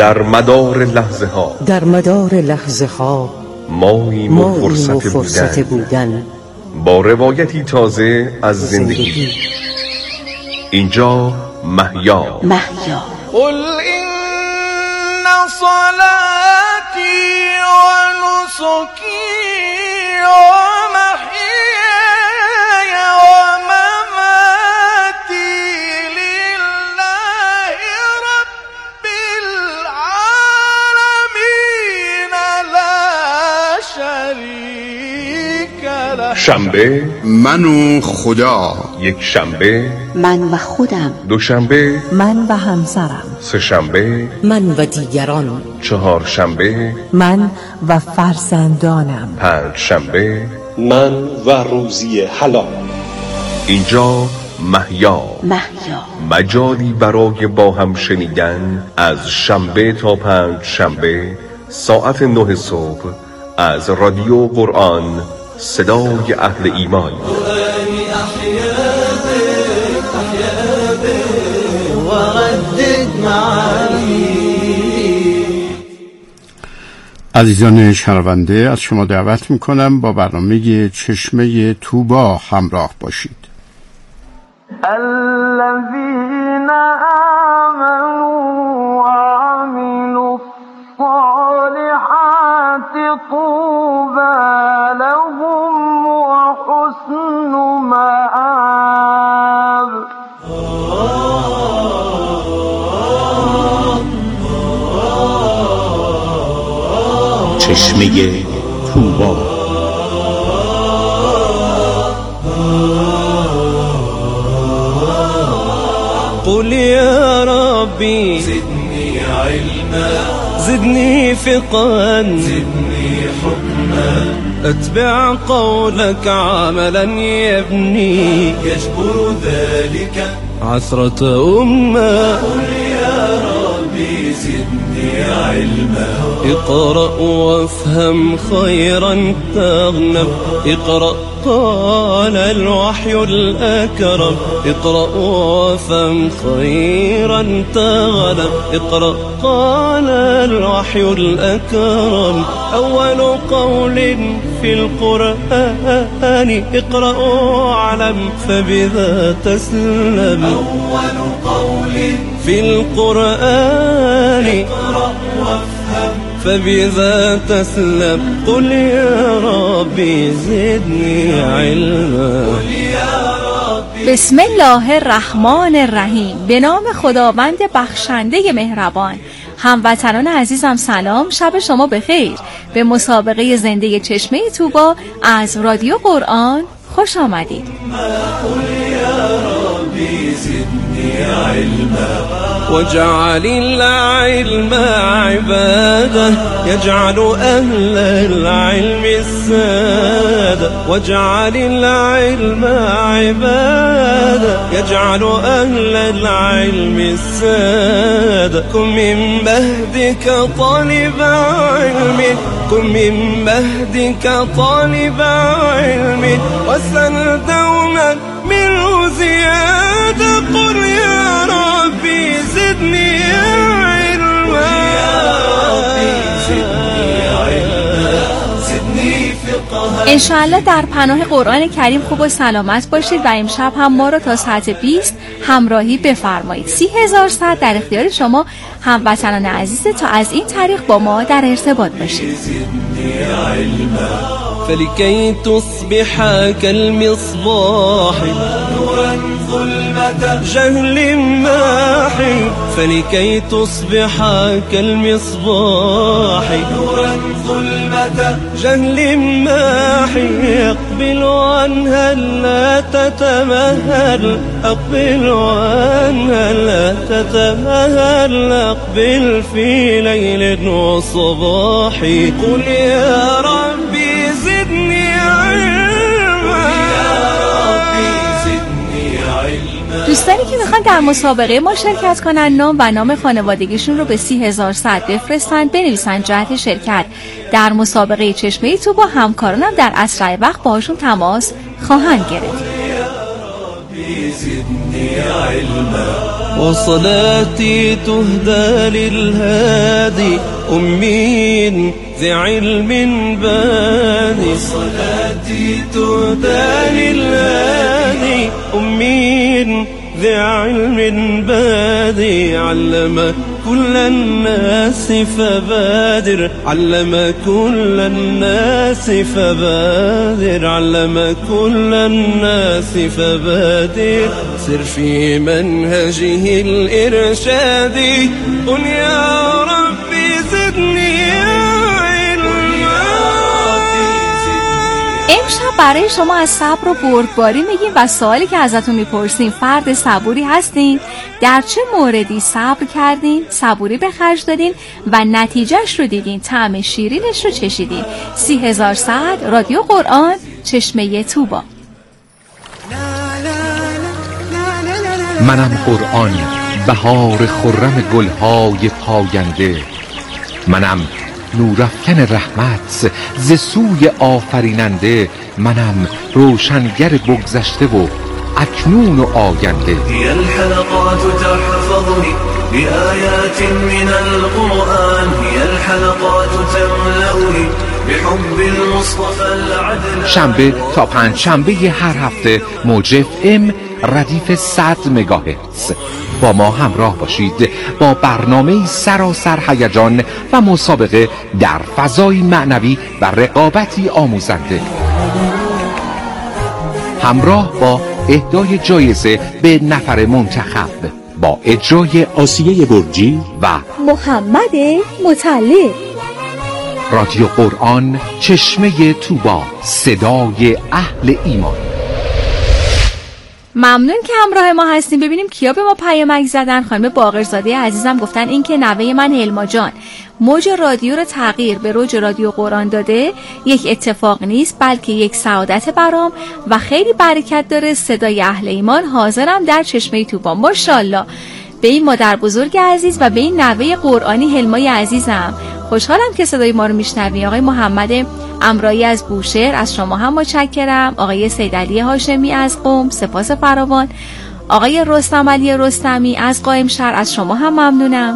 در مدار لحظه ها ماییم و فرصت بودن با روایتی تازه از زندگی. اینجا محیا. قل این صلاتی و نسکی و محیای و مماتی لله رب العالمین لا شریک له. شنبه من و خدا، یک شنبه من و خودم، دوشنبه من و همسرم، سه شنبه من و دیگران، چهار شنبه من و فرزندانم، پنج شنبه من و روزی حلال. اینجا محیا، مجالی برای با هم شنیدن از شنبه تا پنج شنبه ساعت 9 صبح از رادیو قرآن، صدای اهل ایمان. عزیزان شنونده، از شما دعوت میکنم با برنامه چشمه طوبی همراه باشید. الذين آمنوا وعملوا الصالحات طوبى لهم وحسن مآب. چشمه طوبی. قل يا ربي زدني علما، زدني فقها، زدني حكما، اتبع قولك عملا يبني يجبر ذلك عثرة أمة. قل يا ربي زدني علما، اقرأ وافهم خيرا تغنم، اقرأ قال الوحي الأكرم، اقرأ وافهم خيرا تغنم، اقرأ قال الوحي الأكرم. أول قول في القرآن اقرأ واعلم فبذا تسلم. أول قول في القرآن اقرأ وافهم فبذا تسلم. قل يا ربي زدني علما. بسم الله الرحمن الرحیم. به نام خداوند بخشنده مهربان. هموطنان عزیزم سلام، شب شما بخیر. به مسابقه زنده چشمه طوبی از رادیو قرآن خوش آمدید. وجعل العلم عبادة يجعل أهل العلم السادة، وجعل العلم عبادة يجعل أهل العلم السادة. كن من مهدك طالب علم، كن من مهدك طالب علم، واسأل دوما منه زيادة. قل يا ربي زدني علما، انشاءالله در پناه قرآن کریم خوب و سلامت باشید و امشب هم ما رو تا ساعت 20 همراهی بفرمایید. 30,000 ساعت در اختیار شما هموطنان عزیز تا از این طریق با ما در ارتباط باشید. فلكي تصبح كالمصباح نورا ظلمة جهل ماحي، فلكي تصبح كالمصباح نورا ظلمة جهل ماحي. اقبل عنها لا تتمهل، اقبل عنها لا تتمهل، اقبل في ليل وصباح. قل يا ربي زدني علما، دوستانی که میخوان در مسابقه ما شرکت کنن نام و نام خانوادگیشون رو به 30,000 ساعت بفرستن، بنویسن جهت شرکت در مسابقه چشمه طوبی. همکارانم در اسرع وقت باهاشون تماس خواهند گرفت. علما وصلاتي تهدى للهادي أمين ذي علم بادي وصلاتي تهدى للهادي أمين ذي علم بادي علم كل الناس فبادر علم كل الناس فبادر علم كل الناس فبادر سر في منهجه الإرشادي قل يا ربي زدني امشب برای شما از صبر و بردباری میگیم و سوالی که ازتون میپرسیم فرد صبوری هستین؟ در چه موردی صبر کردین؟ صبوری به خرج دادین و نتیجهش رو دیدین؟ طعم شیرینش رو چشیدین؟ 30,000 سعد رادیو قرآن چشمه طوبا. منم قرآن بهار خرم گلهای پاینده، منم نورافکن رحمت ز سوی آفریننده، منم روشنگر بگذشته و اکنون و آینده. هي الحلقات تحفظني بآيات من القرآن، هي الحلقات تملأني بحب المصطفى العدل. شنبه تا پنج شنبه هر هفته موج FM ردیف 100 مگاهرتز. با ما همراه باشید با برنامه سراسر هیجان و مسابقه در فضای معنوی و رقابتی آموزنده، همراه با اهدای جایزه به نفر منتخب با اجرای آسیه برجی و محمد مطلع. رادیو قرآن چشمه طوبا، صدای اهل ایمان. ممنون که همراه ما هستیم. ببینیم کیا به ما پیامک زدن. خانم باقرزاده عزیزم گفتن این که نوه من هلما جان موج رادیو رو تغییر به روج رادیو قرآن داده یک اتفاق نیست بلکه یک سعادت برام و خیلی برکت داره. صدای اهل ایمان حاضرم در چشمه طوبا. ماشاءالله به این مادر بزرگ عزیز و به این نوه قرآنی هلمای عزیزم. خوشحالم که صدای ما رو میشنوی. آقای محمد امرایی از بوشهر از شما هم متشکرم. آقای سیدعلی هاشمی از قم سپاس فراوان. آقای رستم علی رستمی از قائمشهر از شما هم ممنونم.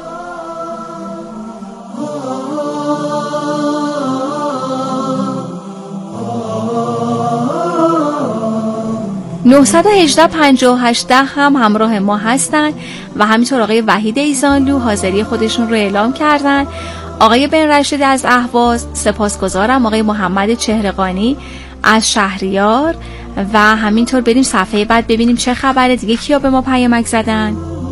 (918) هم همراه ما هستن و همینطور آقای وحید ایزانلو حاضری خودشون رو اعلام کردن. آقای بن رشید از اهواز سپاسگزارم. آقای محمد چهرقانی از شهریار و همینطور بریم صفحه بعد ببینیم چه خبره دیگه. کیا به ما پیامک زدن؟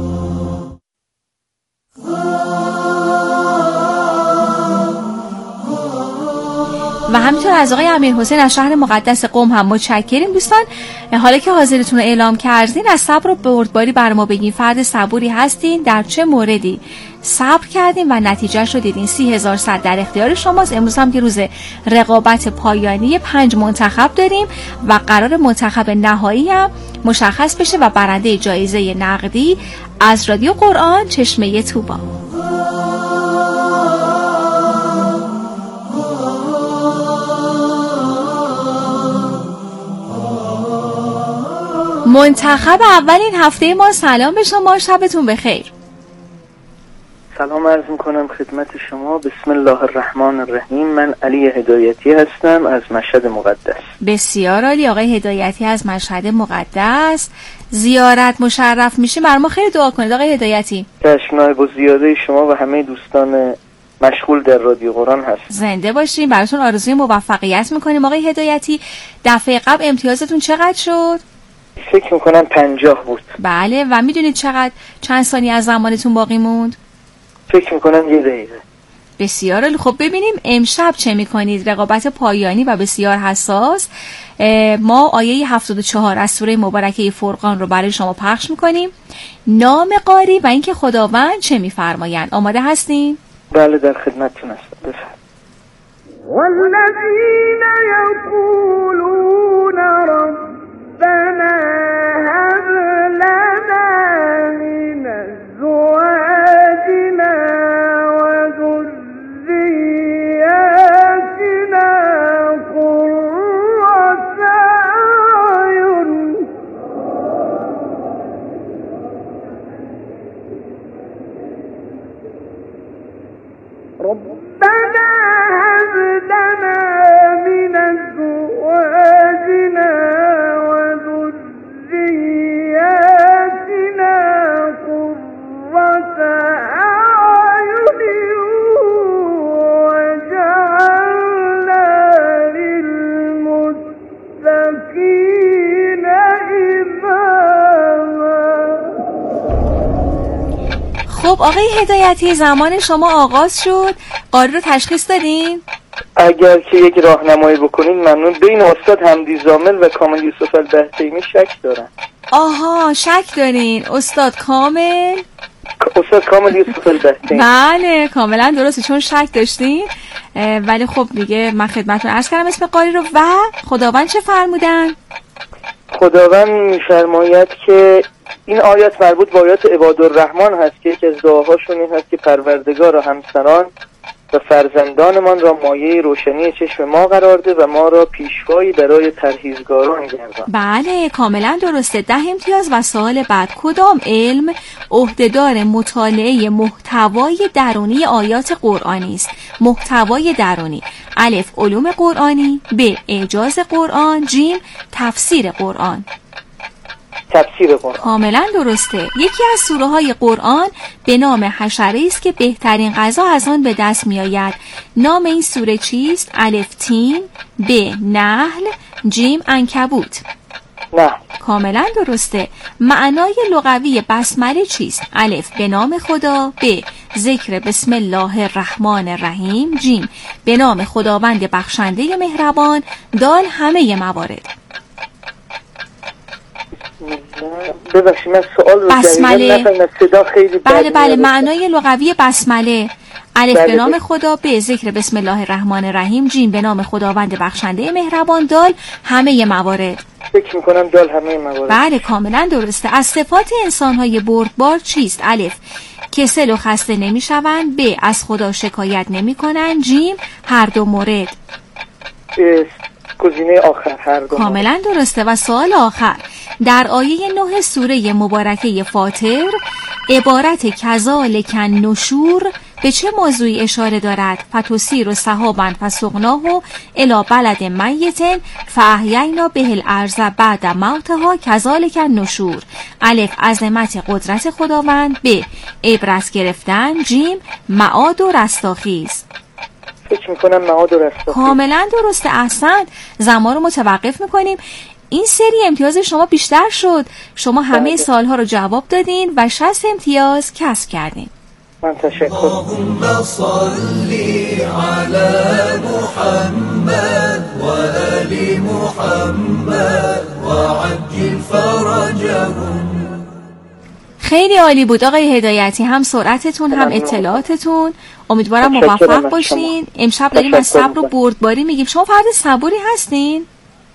و همینطور از آقای امیرحسین از شهر مقدس قم هم متشکریم. دوستان حالا که حاضرتون رو اعلام کردین از صبر و بردباری بر ما بگین. فرد صبوری هستین؟ در چه موردی صبر کردین و نتیجهش رو دیدین؟ 30,000 سعد در اختیار شماست. امروز هم که روز رقابت پایانی 5 منتخب داریم و قرار منتخب نهایی هم مشخص بشه و برنده جایزه نقدی از رادیو قرآن چشمه طوبا. منتخب اول این هفته ما، سلام به شما، شبتون بخیر. سلام عرض میکنم خدمت شما. بسم الله الرحمن الرحیم. من علی هدایتی هستم از مشهد مقدس. بسیار عالی. آقای هدایتی از مشهد مقدس زیارت مشرف میشه. بر ما خیلی دعا کنید آقای هدایتی. چشم با زیاده شما و همه دوستان مشغول در رادیو قرآن هست. زنده باشیم. براتون آرزوی موفقیت میکنیم آقای هدایتی. دفعه قبل امتیازتون چقدر شد؟ فکر میکنم 50 بود. بله. و میدونید چند ثانیه از زمانتون باقی موند؟ فکر میکنم 1 دقیقه. بسیار عالی. خب ببینیم امشب چه میکنید. رقابت پایانی و بسیار حساس. ما آیه 74 از سوره مبارکه فرقان رو برای شما پخش میکنیم. نام قاری و اینکه خداوند چه میفرمایند. آماده هستین؟ بله در خدمتتون هستم. بفرمایید. والذین یقولون ربنا هب لنا من ازواجنا و ذریاتنا قرة اعین. خب آقای هدایتی، زمان شما آغاز شد. قاری رو تشخیص دادین؟ اگر که یک راهنمایی بکنین ممنون. بین استاد حمدی زامل و کامل یوسف البهتیمی شک دارم. آها، شک دارین. استاد کامل یوسف البهتیمی. بله کاملا درسته، چون شک داشتین. ولی خب دیگه من خدمتتون عرض کردم اسم قاری رو. و خداوند چه فرمودن؟ خداوند می‌فرماید که این آیات مربوط به آیات عبادالرحمن هست که یکی از دعاهاشون این هست که پروردگار و همسران و فرزندانمان را مایه روشنی چشم ما قرار ده و ما را پیشوایی برای پرهیزگاران گردان. بله کاملا درسته. 10 امتیاز. و سوال بعد، کدام علم عهده‌دار مطالعه محتوای درونی آیات قرآنی است؟ محتوای درونی: الف علوم قرآنی، ب اعجاز قرآن، جیم تفسیر قرآن. تفسیر قرآن. کاملا درسته. یکی از سوره های قرآن به نام حشره است که بهترین غذا از آن به دست می آید. نام این سوره چیست؟ الف تین، ب نحل، جیم عنکبوت. نه. کاملا درسته. معنای لغوی بسمله چیست؟ الف به نام خدا، ب ذکر بسم الله الرحمن الرحیم، جیم به نام خداوند بخشنده مهربان، دال همه موارد. ببخشید من سوال رو بسمله. صدا خیلی بله معنای لغوی بسمله: الف به نام خدا، ب ذکر بسم الله الرحمن الرحیم، جیم به نام خداوند بخشنده مهربان، دال همه موارد. فکر میکنم دال همه موارد. بله کاملا درسته. از صفات انسان‌های بردبار چیست؟ الف کسل و خسته نمیشوند، ب از خدا شکایت نمیکنند، جیم هر دو مورد. گزینه آخر هر دو. کاملا درسته. و سوال آخر، در آیه 9 سوره مبارکه فاطر عبارت کذالک النشور به چه موضوعی اشاره دارد؟ فتسیر سحابا فسقناه الی بلد میت فاحیینا به الارض بعد موتها کذالک النشور. الف عظمت قدرت خداوند، ب عبرت گرفتن، جیم معاد و رستاخیز. فکر میکنم معاد و رستاخیز. کاملا درسته. احسنت. زمان رو متوقف میکنیم. این سری امتیاز شما بیشتر شد. شما همه سالها رو جواب دادین و 60 امتیاز کسب کردین. من تشکر. اللهم صل على محمد و آل محمد و عجل فرجهم. خیلی عالی بود آقای هدایتی، هم سرعتتون هم اطلاعاتتون. امیدوارم موفق باشین. امشب داریم از صبر و بردباری میگیم. شما فرد صبوری هستین؟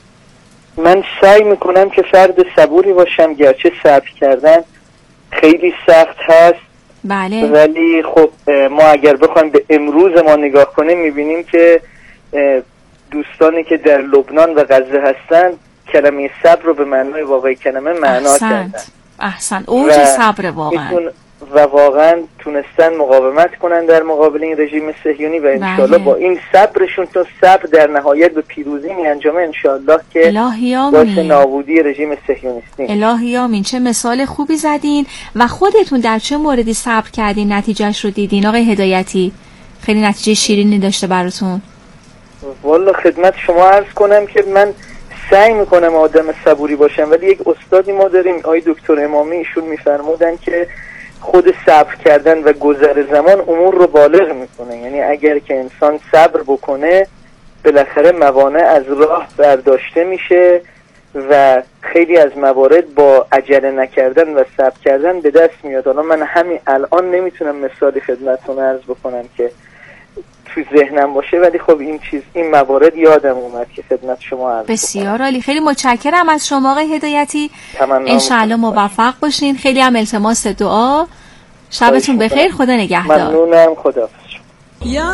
من سعی میکنم که فرد صبوری باشم، گرچه صبر کردن خیلی سخت هست. بله. ولی خب ما اگر بخوایم به امروز ما نگاه کنیم میبینیم که دوستانی که در لبنان و غزه هستن کلمه صبر رو به معنای واقعی کلمه معنا کردن. احسن. اوج صبر واقعا. و واقعا تونستن مقاومت کنن در مقابل این رژیم صهیونی و انشالله با این صبرشون تو صبر در نهایت به پیروزی می انجامه انشالله که باعث نابودی رژیم صهیونیستی. الهی آمین. چه مثال خوبی زدین. و خودتون در چه موردی صبر کردین نتیجهش رو دیدین آقای هدایتی؟ خیلی نتیجه شیرینی داشته براتون. والا خدمت شما عرض کنم که من سعی میکنم آدم صبوری باشم، ولی یک استادی ما داریم آقای دکتر امامی، ایشون میفرمودن که خود صبر کردن و گذر زمان امور رو بالغ میکنه. یعنی اگر که انسان صبر بکنه بالاخره موانع از راه برداشته میشه و خیلی از موارد با عجله نکردن و صبر کردن به دست میاد. حالا من همین الان نمیتونم مثالی خدمتتون عرض بکنم که تو ذهنم باشه، ولی خب این موارد یادم اومد که خدمت شما عرض بسیار عالی. خیلی متشکرم از شما آقای هدایتی. انشاءالله موفق باشین. خیلی هم التماس دعا. شبتون بخیر. خدا نگهدار. ممنونم. خدا یا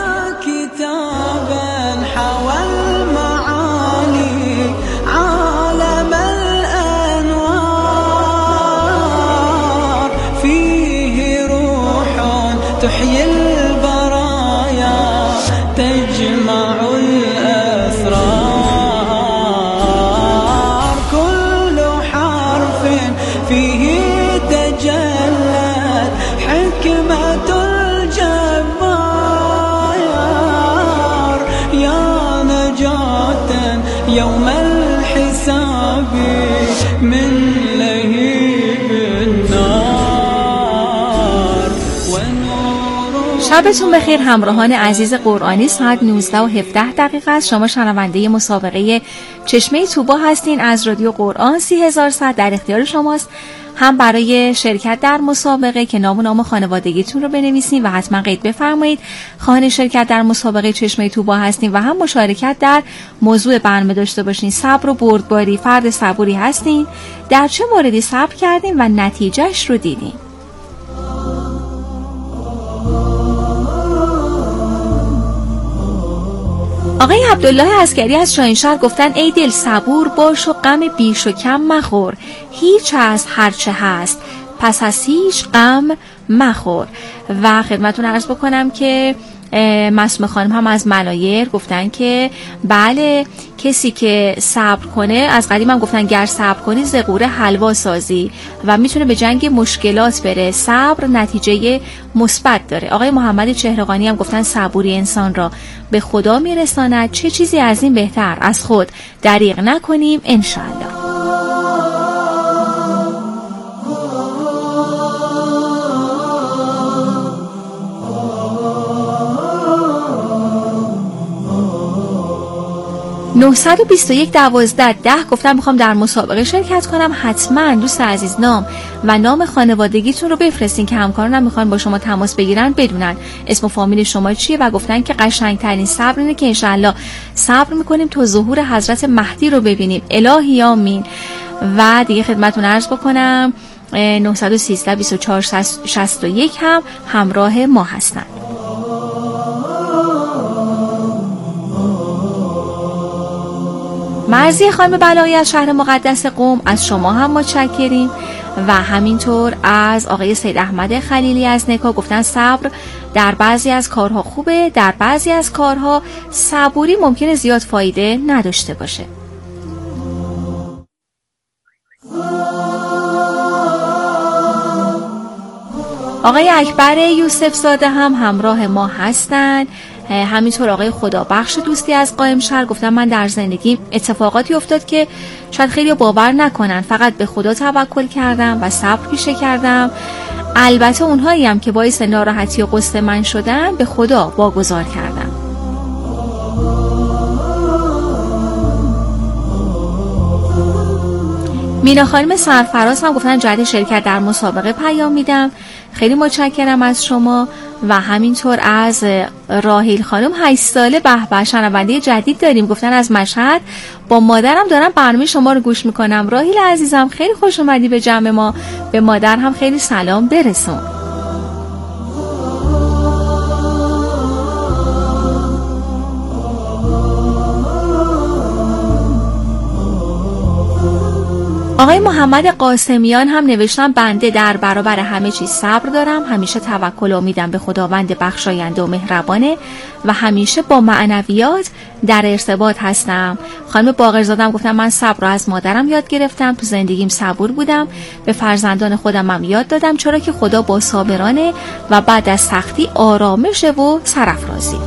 کتابا حوى المعانی عالم الانوار فيه روح تحيي البرايا تجمع الأسرار كل حرف فيه تجلت حكمة الجبار يا نجاة يوم الحساب من لهيب النار شبتون بخیر همراهان عزیز قرآنی. ساعت 19:17 است. شما شنونده مسابقه چشمه طوبا هستین از رادیو قرآن. 30,000 ساعت در اختیار شماست، هم برای شرکت در مسابقه که نام خانوادگیتون رو بنویسین و حتما قید بفرمایید خواهان شرکت در مسابقه چشمه طوبا هستین، و هم مشارکت در موضوع برنامه داشته باشین. صبر و بردباری، فرد صبوری هستین، در چه موردی صبر کردین و نتیجهش رو دیدین؟ آقای عبدالله عسکری از شاهینشهر گفتن ای دل صبور باش و غم بیش و کم مخور، هیچ از هرچه هست پس از هیچ غم مخور. و خدمتون عرض بکنم که معصومه خانم هم از ملایر گفتن که بله، کسی که صبر کنه، از قدیم هم گفتن گر صبر کنی ز غوره حلوا سازی و میتونه به جنگ مشکلات بره. صبر نتیجه مثبت داره. آقای محمد چهرهقانی هم گفتن صبوری انسان را به خدا میرساند، چه چیزی از این بهتر، از خود دریغ نکنیم انشاءالله. (921) گفتم میخوام در مسابقه شرکت کنم. حتما دوست عزیز نام و نام خانوادگیتون رو بفرستین که همکارانم میخوان با شما تماس بگیرن، بدونن اسم و فامیل شما چیه، و گفتن که قشنگترین صبر اینه که انشالله صبر میکنیم تا ظهور حضرت مهدی رو ببینیم. الهی آمین. و دیگه خدمتون عرض بکنم 913 24 61 هم همراه ما هستن. مرضی خانم بلایی از شهر مقدس قم، از شما هم متشکریم. و همینطور از آقای سید احمد خلیلی از نکا گفتن صبر در بعضی از کارها خوبه، در بعضی از کارها صبوری ممکنه زیاد فایده نداشته باشه. آقای اکبر یوسف زاده هم همراه ما هستن. همینطور آقای خدابخش دوستی از قائمشهر گفتن من در زندگی اتفاقاتی افتاد که شاید خیلی باور نکنن، فقط به خدا توکل کردم و صبر پیشه کردم. البته اونهایی هم که باعث ناراحتی و غصه من شدن به خدا واگذار کردم. مینا خانم سرفراز هم گفتن جهت شرکت در مسابقه پیام میدم، خیلی متشکرم از شما. و همینطور از راهیل خانم 8 ساله به شنونده جدید داریم، گفتن از مشهد با مادرم دارم برنامه شما رو گوش میکنم. راهیل عزیزم خیلی خوش اومدی به جمع ما، به مادر هم خیلی سلام برسون. آقای محمد قاسمیان هم نوشتن بنده در برابر همه چیز صبر دارم، همیشه توکل و امیدم به خداوند بخشاینده و مهربانه و همیشه با معنویات در ارتباط هستم. خانم باقرزاده هم گفتم من صبر رو از مادرم یاد گرفتم، تو زندگیم صبور بودم، به فرزندان خودم هم یاد دادم، چرا که خدا با صابرانه و بعد از سختی آرامش و سرافرازی.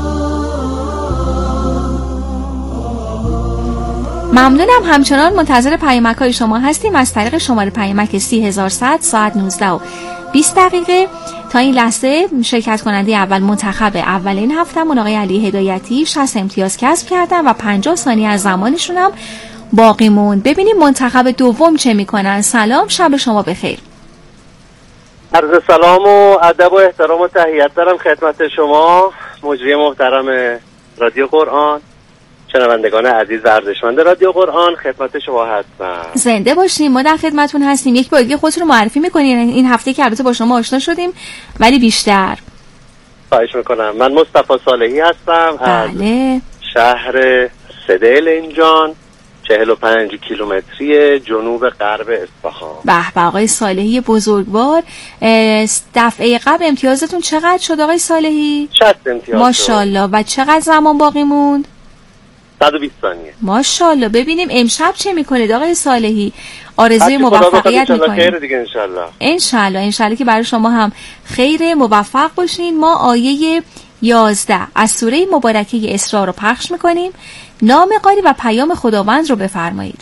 ممنونم. همچنان منتظر پیامک‌های شما هستیم از طریق شماره پیامک 30,100 ساعت 19:20 تا این لحظه شرکت کننده اول منتخب اولین هفتمون آقای علی هدایتی 60 امتیاز کسب کردن و 50 ثانیه از زمانشون هم باقی موند. ببینیم منتخب دوم چه میکنن. سلام، شب شما بخیر. عرض سلام و ادب و احترام و تحیت دارم خدمت شما مجری محترم رادیو قرآن، شنوندگان عزیز و ارزشمند رادیو قرآن، خدمت شما هستم. زنده باشیم، ما در خدمتون هستیم. یک بار دیگه خودتون رو معرفی میکنین. این هفته که البته با شما آشنا شدیم ولی بیشتر. خواهش میکنم. من مصطفی صالحی هستم. بله. از شهر سدل اینجان 45 کیلومتری جنوب غرب اصفهان. به به آقای صالحی بزرگوار. دفعه قبل امتیازتون چقدر شد آقای صالحی؟ 60 امتیاز. ماشاءالله. و چقدر زمان باقی موند؟ 120 ثانیه. ماشاءالله. ببینیم امشب چه میکنید آقای صالحی؟ آرزوی موفقیت میکنید انشالله که برای شما هم خیر، موفق باشین. ما آیه 11 از سوره مبارکه اسراء رو پخش میکنیم. نام قاری و پیام خداوند رو بفرمایید.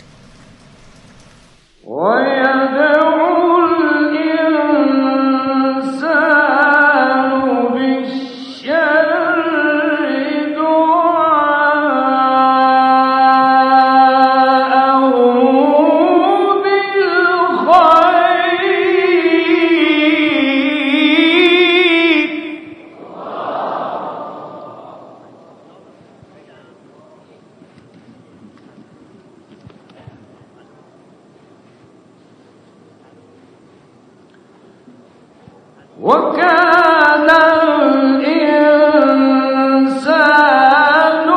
وَيَدْعُو الْإِنسَانُ وكان الإنسان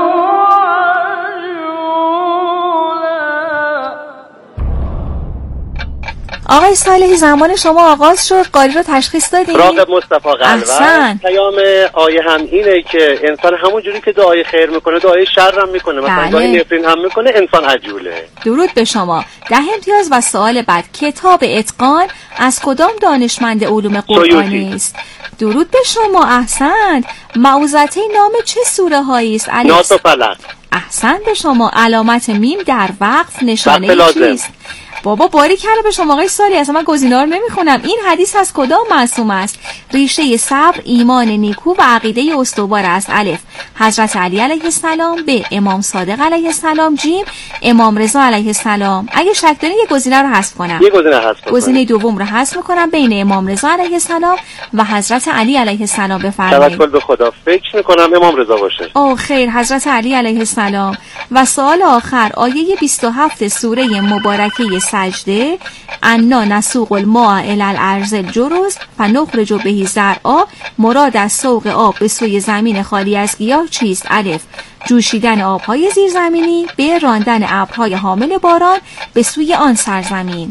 آقای صالحی زمان شما آغاز شد، قاری رو تشخیص دادین؟ راغب مصطفی قلور. پیام آیه هم اینه که انسان همون جوری که دعای خیر میکنه دعای شر هم میکنه، مثلا دعای نفرین هم میکنه، انسان عجوله. درود به شما. 10 امتیاز. و سوال بعد، کتاب اتقان از کدام دانشمند علوم قرآنی است؟ درود به شما. احسنت. معوذته نام چه سوره هایی است؟ ناس و فلق. احسنت به شما. علامت میم در وقف نشانه چیست؟ بابا باریکلا به شما آقای صالحی، اصلا من گزینه‌ها رو نمیخونم. این حدیث از کدام معصوم است؟ ریشه صبر ایمان نیکو و عقیده استوار است. الف حضرت علی علیه السلام، ب امام صادق علیه السلام، جیم امام رضا علیه السلام. اگه شک دارین یه گزینه رو حذف کنم. یه گزینه حذف کنم. گزینه دوم رو حذف می‌کنم، بین امام رضا علیه السلام و حضرت علی علیه السلام بفرمایید. توکل به خدا. فکر می‌کنم امام رضا باشه. اوه خیر، حضرت علی علیه السلام. و سوال آخر، آیه 27 سوره مبارکه سجده، انا نسوق الماء الی الارض الجرز فنخرج به زرعا، مراد از سوق آب به سوی زمین خالی از گیاه چیست؟ الف جوشیدن آبهای زیرزمینی، ب راندن ابرهای حامل باران به سوی آن سرزمین.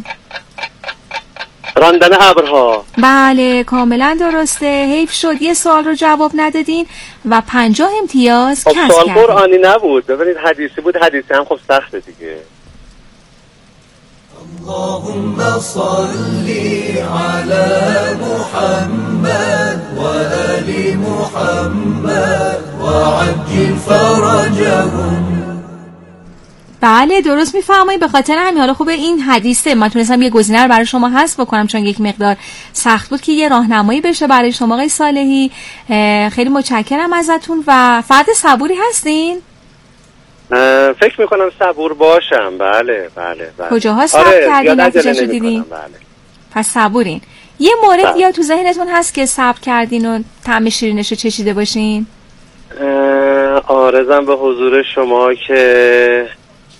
راندن ابرها. بله کاملا درسته. حیف شد یه سوال رو جواب ندادین و 50 امتیاز کسب کردین. سوال قرآنی نبود، ببینید حدیثی بود. حدیثی هم خب سخته دیگه. اللهم صل على محمد وآل محمد وعجل فرجهم. بله درست میفرمایید. به خاطر همین حالا خوبه این حدیثه من تونستم یه گزینه رو برای شما حذف بکنم، چون یک مقدار سخت بود که یه راهنمایی بشه برای شما آقای صالحی. خیلی متشکرم ازتون. و فرد صبوری هستین؟ فکر میکنم صبور باشم. بله. کجاها صبر کردین نتیجه‌شو دیدین؟ بله. پس صبورین. یه مورد یا تو ذهنتون هست که صبر کردین و طعم شیرینش رو چشیده باشین؟ آرزم به حضور شما که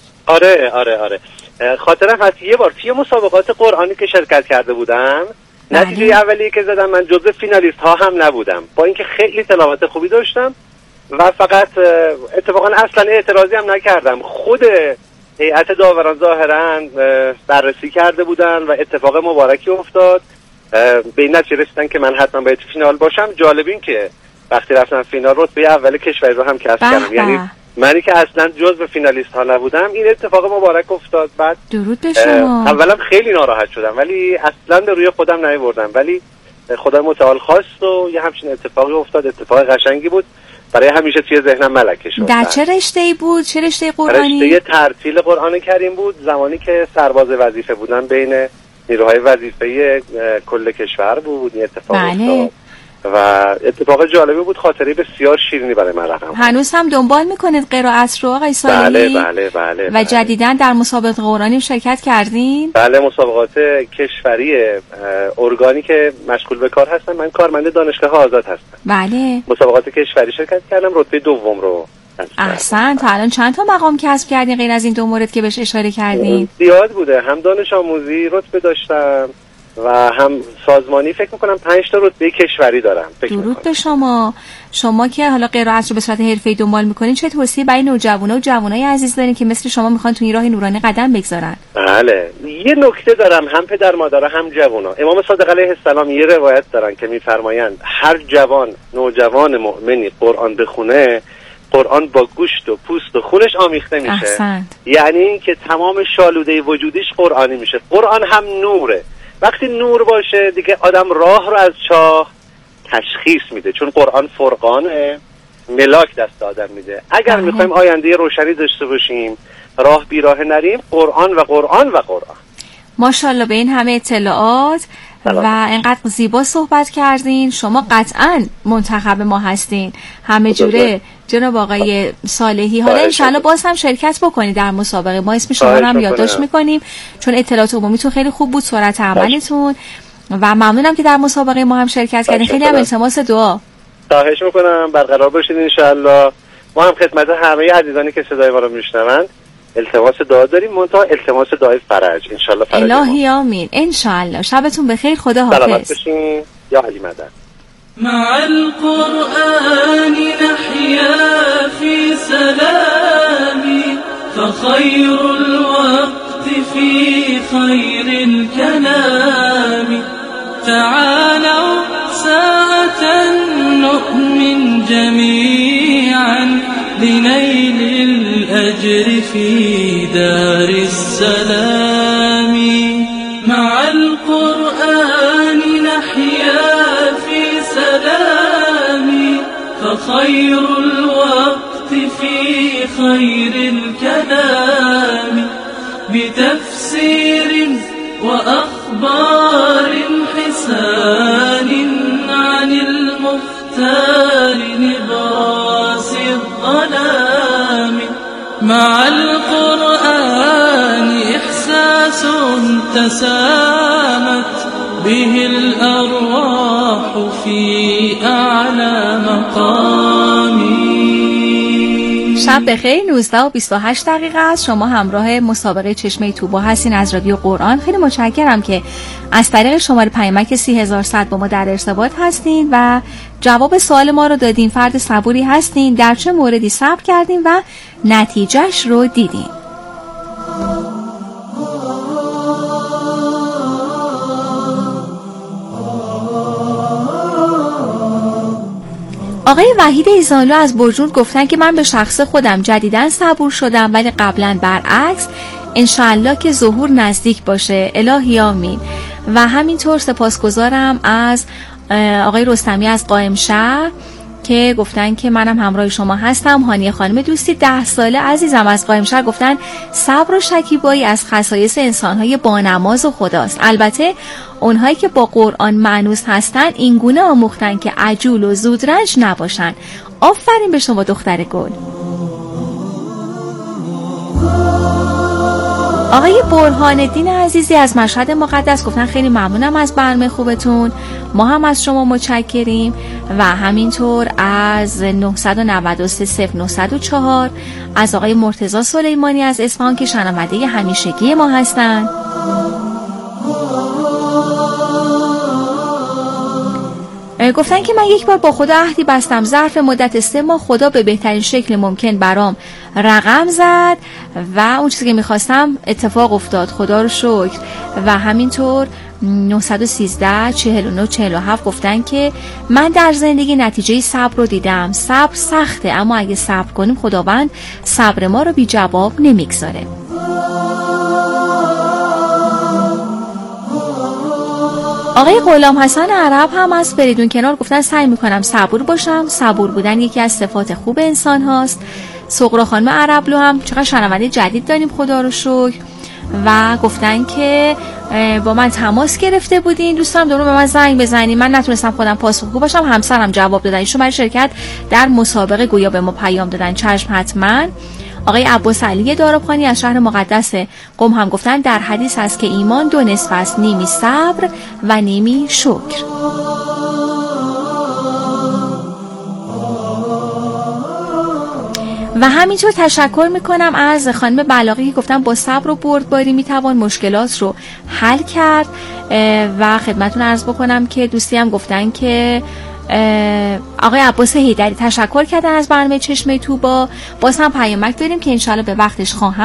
آره خاطرم هست یه بار توی مسابقات قرآنی که شرکت کرده بودم، نتیجه اولی که زدم من جزو فینالیست ها هم نبودم، با اینکه خیلی تلاوت خوبی داشتم و فقط اتفاقا اصلا اعتراضی هم نکردم. خود هیئت داوران ظاهرا بررسی کرده بودن و اتفاق مبارکی افتاد، به این نتیجه رسیدن که من حتما باید فینال باشم. جالب این که وقتی رفتم فینال رتبه اول کشوری رو هم کسب کردم، یعنی منی که اصلا جزو فینالیست ها نبودم این اتفاق مبارک افتاد. بعد درود به شما. اولم خیلی ناراحت شدم ولی اصلا به روی خودم نمیبردم، ولی خدا متعال خواست و یه همچین اتفاقی افتاد. اتفاق قشنگی بود، برای همیشه توی ذهنم ملکه شد. در چه رشته‌ای بود؟ چه رشته قرآنی؟ رشته ترتیل قرآن کریم بود، زمانی که سرباز وظیفه بودن بین نیروهای وظیفه‌ای کل کشور بود این اتفاق افتاد و اتفاق جالبی بود، خاطره بسیار شیرینی برای من رقم. هنوز هم دنبال میکنید قرائت رو آقای صالحی؟ بله. و جدیداً در مسابقات قرآنی شرکت کردین؟ بله، مسابقات کشوری ارگانی که مشغول به کار هستم، من کارمند دانشگاه آزاد هستم. بله. مسابقات کشوری شرکت کردم، رتبه دوم رو. احسن. تا الان چند تا مقام کسب کردین غیر از این دو مورد که بهش اشاره کردین؟ زیاد بوده، هم دانش آموزی رتبه داشتم و هم سازمانی. فکر میکنم 5 تا رتبه کشوری دارم. درود به شما که حالا قرائت رو به صورت حرفه‌ای دنبال میکنین، چه توصیه برای نوجوانا و جوانای عزیز دارین که مثل شما میخوان تو این راه نورانی قدم بگذارن؟ بله، یه نکته دارم، هم پدر مادر هم جوانا. امام صادق علیه السلام یه روایت دارن که میفرمایند هر نوجوان مؤمنی قرآن بخونه، قرآن با گوشت و پوست و خونش آمیخته میشه. احسنت. یعنی این که تمام شالوده وجودش قرآنی میشه. قرآن هم نوره، وقتی نور باشه دیگه آدم راه رو از چاه تشخیص میده، چون قرآن فرقانه، ملاک دست آدم میده. اگر میخوایم آینده روشنی داشته باشیم، راه بیراه نریم، قرآن و قرآن و قرآن. ماشاءالله به این همه اطلاعات و اینقدر زیبا صحبت کردین. شما قطعاً منتخب ما هستین همه جوره جناب آقای صالحی. حالا انشالله باز هم شرکت بکنید در مسابقه. ما اسم شما رو هم یادداشت میکنیم چون اطلاعات عمومیتون خیلی خوب بود، سرعت عملتون، و ممنونم که در مسابقه ما هم شرکت کردین. خیلی هم التماس دعا. خواهش میکنم برقرار باشید انشالله. ما هم خدمت همه عزیزانی که صدای ما رو میشنوند التماس دعا داریم، منتها التماس دعای فرج. انشالله فرج. الهی آمین. انشالله. شبتون بخیر. خدا حافظ. سلامت باشین. یا علی مدد. مع القرآن نحيا في سلام فخير الوقت في خير الكلام تعالوا ساعة نؤمن جميعا لنيل الأجر في دار السلام مع القرآن نحيا في سلام فخير الوقت في خير الكلام بتفسير وأخبار حسان عن المختار نبراس الظلام مع القرآن إحساس تسامت به الأرواح في أعلى مقام. شب بخیر. 19:28 است. شما همراه مسابقه چشمه طوبا هستین از رادیو قرآن. خیلی متشکرم که از طریق شماره پیامک 30100 با ما در ارتباط هستین و جواب سوال ما رو دادین. فرد صبوری هستین، در چه موردی صبر کردین و نتیجهش رو دیدین. آقای وحید ایزانلو از برجون گفتن که من به شخص خودم جدیداً صبور شدم، ولی قبلا برعکس. انشاءالله که ظهور نزدیک باشه. الهی آمین. و همینطور سپاسگزارم از آقای رستمی از قائم شهر که گفتن که منم همراه شما هستم. هانیه خانم دوستی 10 ساله عزیزم از قائم شهر گفتن صبر و شکیبایی از خصایص انسان‌های بانماز و خداست. البته اونهایی که با قرآن مانوس هستن این گونه آموختن که عجول و زودرنج نباشن. آفرین به شما دختر گل. آقای برهان الدین عزیزی از مشهد مقدس گفتن خیلی ممنونم از برنامه خوبتون، ما هم از شما متشکریم. و همینطور از 993-0904 از آقای مرتضی سلیمانی از اصفهان که شنونده همیشگی ما هستن. گفتن که من یک بار با خدا عهدی بستم، ظرف مدت 3 ماه خدا به بهترین شکل ممکن برام رقم زد و اون چیزی که میخواستم اتفاق افتاد، خدا رو شکر. و همینطور 913-49-47 گفتن که من در زندگی نتیجه صبر رو دیدم. صبر سخته، اما اگه صبر کنیم خداوند صبر ما رو بی جواب نمیگذاره. آقای غلام حسن عرب هم از فریدون کنار گفتن سعی میکنم صبور باشم. صبور بودن یکی از صفات خوب انسان هاست. سغرا خانم عربلو هم چقدر شنونده جدید داریم خدا رو شکر. و گفتن که با من تماس گرفته بودین، دوستان دوباره به من زنگ بزنین. من نتونستم خودم پاسخگو باشم، همسرم جواب دادن. ایشون برای شرکت در مسابقه گویا به ما پیام دادن. چشم حتما. آقای عباس علی دارابخانی از شهر مقدس قم هم گفتن در حدیث هست که ایمان 2 نصف است، نیمی صبر و نیمی شکر. و همینطور تشکر میکنم از خانم بلاغی که گفتن با صبر و بردباری میتوان مشکلات رو حل کرد. و خدمتون عرض بکنم که دوستی هم گفتن که آقای عباس حیدری تشکر کردن از برنامه چشمه طوبا. باز هم پیامک داریم که انشالله به وقتش خواهم